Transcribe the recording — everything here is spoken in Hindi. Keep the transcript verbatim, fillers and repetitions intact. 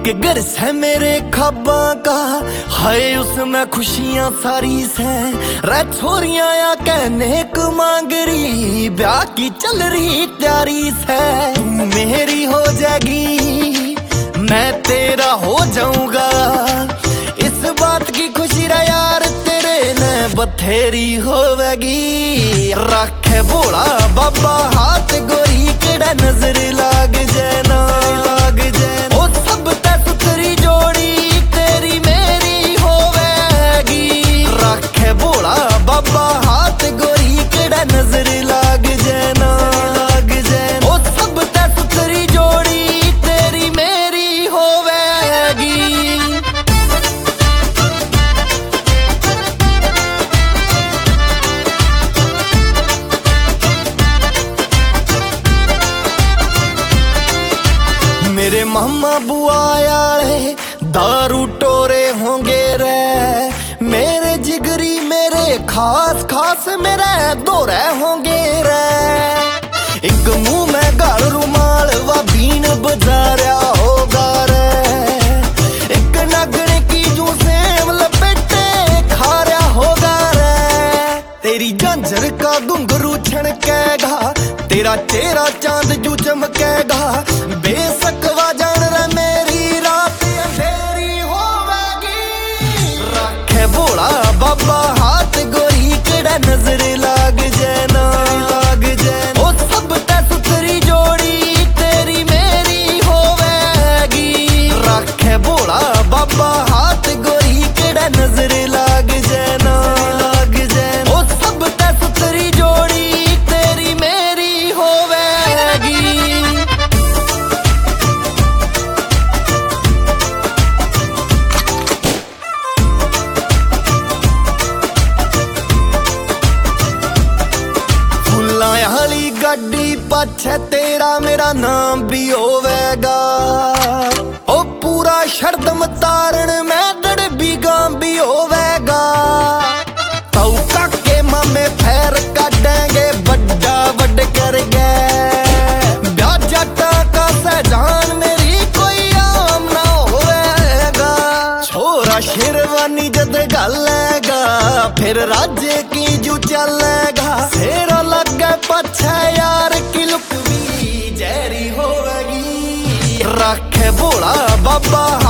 एक गिरस है मेरे ख्वाबा का, हाय उसमें खुशियां सारी से। रे छोरियां या कहने को मांग रही, ब्याह की चल रही तैयारी से। तू मेरी हो जाएगी, मैं तेरा हो जाऊंगा, इस बात की खुशी रे यार तेरे ने बथेरी होवेगी। रखे भोला बाबा हाथ गोरी केड़ा नजर लाग जाना, लाग जाना ओ सब ते सुथरी जोड़ी तेरी मेरी होवेगी। रखे भोला बाबा हाथ गोरी केड़ा नजर लाग जाना, लाग जाना ओ सब ते सुथरी जोड़ी तेरी मेरी होवेगी। मेरे मामा बुआ आले दारू टोरे होंगे रे, मेरे जिगरी मेरे खास खास मेरे दोरे होंगे रे। एक मुंह में गाल रुमाल व बीन बजा रहा होगा रे, एक नगने की जू सेम लपेटे खा रहा होगा रे। तेरी झांझर का घुंघरू छणकेगा, तेरा चेहरा चांद जू चमकेगा। बेसकवा जान रे मेरी रात अंधेरी होवेगी। रखे भोला बाबा हाथ गोरी केड़ा नजर लाग जाना, लाग जाना ओ सब ते सुथरी जोड़ी तेरी मेरी होवेगी। रखे भोला बाबा हाथ गोरी केड़ा नजर लाग जाना, लाग जाना ओ सब ते सुथरी जोड़ी तेरी मेरी होवेगी। हाली गाड़ी पाछे तेरा मेरा नाम भी होवेगा, ओ पूरा शरदम तारण में दड़ भी गाम भी होवेगा। ताऊ काके मामे फेर काटेंगे बड्डा बड कर गए, ब्याह जटा का सहजान मेरी कोई आम ना होवेगा। छोरा शेरवानी जद गालेगा, फिर राज्य की जू चलेगा। सेरा लग पछे यार की लुक भी जहरी होवेगी। रखे भोला बाबा